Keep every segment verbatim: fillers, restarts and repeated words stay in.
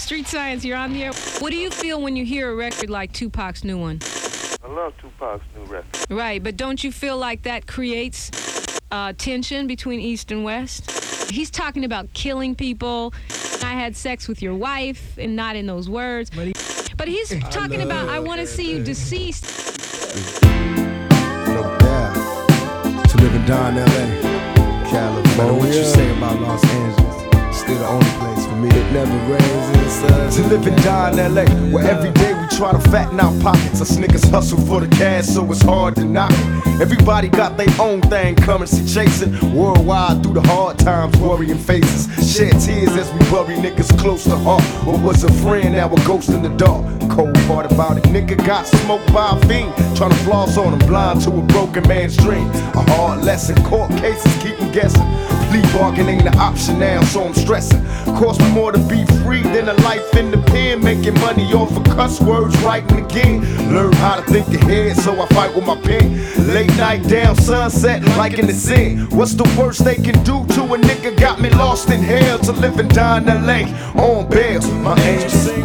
Street Science, you're on the air. What do you feel when you hear a record like Tupac's new one? I love Tupac's new record. Right, but don't you feel like that creates uh, tension between East and West? He's talking about killing people. I had sex with your wife, and not in those words. But, he, but he's talking about, I want to see you deceased. No doubt. To live and die in L A, California. What you say about Los Angeles? Still the only place for me. It never rains in the sun. To live and die in L A, where every day we try to fatten our pockets. Us niggas hustle for the cash, so it's hard to knock it. Everybody got their own thing, currency chasing. Worldwide through the hard times, worrying faces. Shed tears as we bury niggas close to heart. What was a friend, now a ghost in the dark. Cold part about it, nigga got smoked by a fiend. Tryna floss on him, blind to a broken man's dream. A hard lesson, court cases keep him guessing. Plea bargain ain't an option now, so I'm stressing. Cost me more to be free than a life in the pen. Making money off of cuss words, writing again. Learn how to think ahead, so I fight with my pen. Late night down sunset, like in the sin. What's the worst they can do to a nigga? Got me lost in hell to live and die in L A on bail. My angel sing.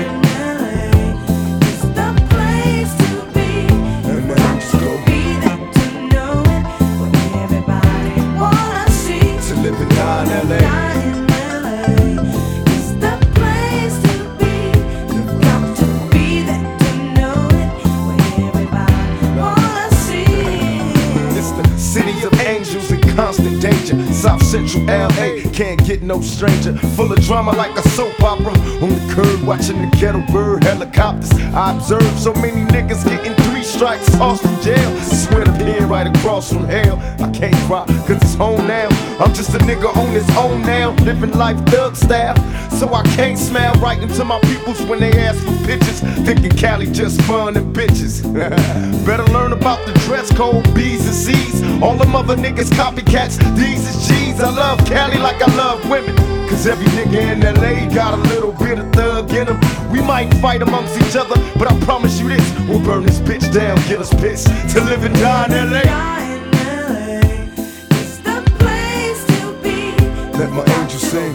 Constant danger, South Central L A, can't get no stranger. Full of drama like a soap opera. On the curb watching the ghetto bird helicopters. I observe so many niggas getting three strikes, tossed from jail. Swear to pen right across from hell. I can't cry cause it's home now. I'm just a nigga on his own now, living life thug style. So I can't smile right into my peoples when they ask for pictures, thinking Cali just fun and bitches. Better learn about the dress code, B's and C's. All them other niggas copycats, these is G's. I love Cali like I love women, cause every nigga in L A got a little bit of thug in him. We might fight amongst each other, but I promise you this, we'll burn this bitch down, get us pissed. To live and die in L A. Let my angel sing.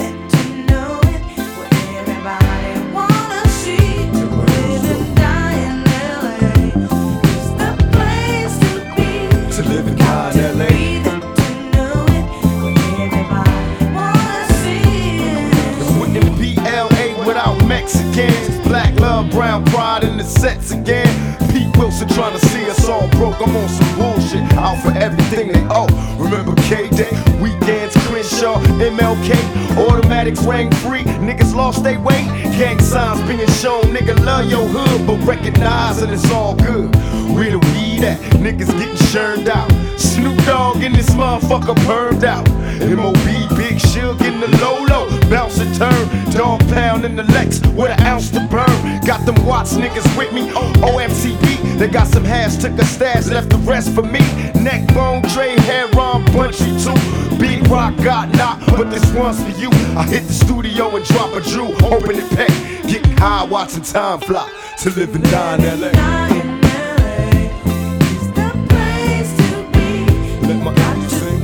Mexicans, black love, brown pride in the sets again. Pete Wilson trying to see us all broke. I'm on some bullshit, out for everything they owe. Remember K-Day, weekends, Crenshaw, M L K, automatics rang free. Niggas lost they weight, gang signs being shown. Nigga love your hood, but recognize that it's all good. Where the weed at? Niggas getting churned out. Snoop Dogg in this motherfucker burned out. M O B, Big Shug in the low-low, bounce and turn. Dog pound in the Lex with an ounce to burn. Got them Watts niggas with me, O M C B. They got some hash, took a stash, left the rest for me. Neck bone, tray, hair on, punchy too. Big Rock got knocked, but this one's for you. I hit the studio and drop a Drew, open it pack. Getting high, watching time fly. To live and die in L A. Let my angel sing.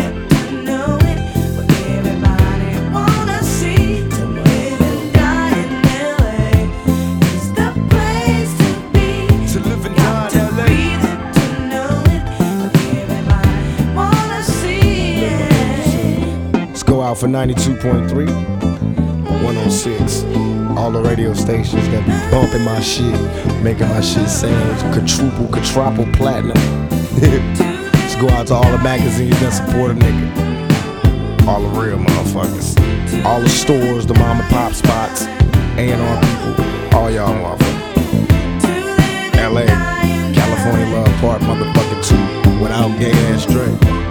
Out for ninety-two point three, one oh six. All the radio stations that be bumping my shit, making my shit sound quadruple, quadruple platinum. Let's go out to all the magazines that support a nigga. All the real motherfuckers. All the stores, the mom and pop spots, A and R people. All y'all motherfuckers. L A, California Love Park, motherfucking two, without gay ass Dre.